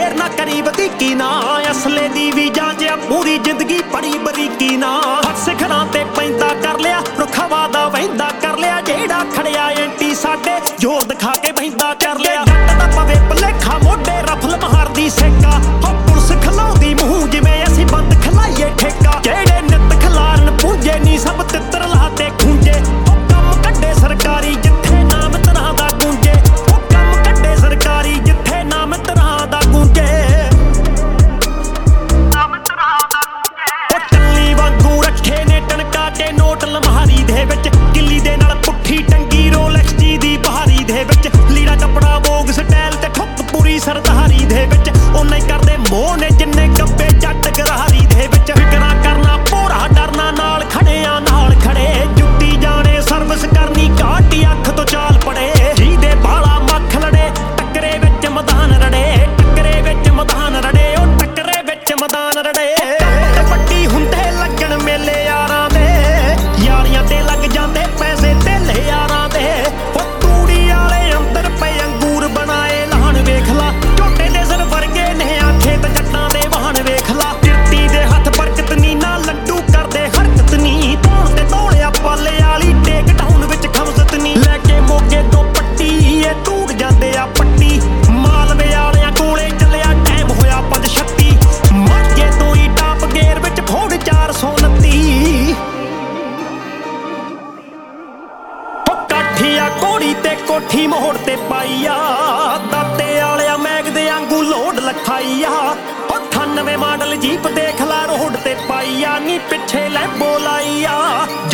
देर ना करी वधीकी ना असले दी भी जांचिया पूरी जिंदगी बड़ी बरीकी ना सिखरां ते पैंदा कर लिया रुखवा दा वहिंदा कर लिया जेड़ा खड़िया एंटी साडे जोर दिखा के बहिंदा कर लिया जट दा पवे भलेखा मोढे रफल मारदी सेका हो पुलिस खलाउंदी मूंह जिवें असीं बंद खलाईए ठेका जेड़े नित खलारन पूंजे नी सब तित्तर लाते खूंजे हो कम कड्डे सरकारी जिथे नाम तरां दा गूंजे हो कम कड्डे सरकारी जिथे नाम तरां दा गूंजे नोट लम्हारी दे विच किल्ली दे नाल पुट्ठी टंगी रोलैक्स जी दी बहारी दे विच लीड़ा कपड़ा वोग स्टाइल ते ठुक पूरी सरदारी दे विच ओना ही करदे मोह ने जिन्ने गब्बे जट गरारी दे विच फिकरां करना भोरा डरना नाल खड़िया नाल खड़े जुੱਤੀ जाने सर्विस करनी घाटी अख तो चाल पड़े जी दे बाला मख लड़े टकरे विच मैदान रड़े टकरे विच मैदान रड़े ओ टकरे विच मैदान रड़े पट्टी हुंदे लगन मेले यारां दे यारियां ते लग जांदे पैसे तेले यारां दे ओ तूड़ी वाले अंदर पे अंगूर बनाए लाहन वेख ला झोटे दे सिर वर्गे ने खेत जट्टां दे वाहन वेख ला किरती दे हत्थ बरकत नी ना लड्डू करदे हरकत नी धौण ते धौलिया पाले वाली टेक टाउन विच खमसत नी लैके मोगे तो पट्टी ए टूट जांदे आ पट्टी मालवे वालियां कोले चलिया टाइम होया 5:36 माझे तो ही टाप गेयर विच फोड़ 429 कोड़ी ते कोठी मोड़ ते पाईया दाते आलिया मैग दे आंगू लोड लखाईया 98 मॉडल जीप देख ला रोड ते पाईया नी पिछे लै बोलाईया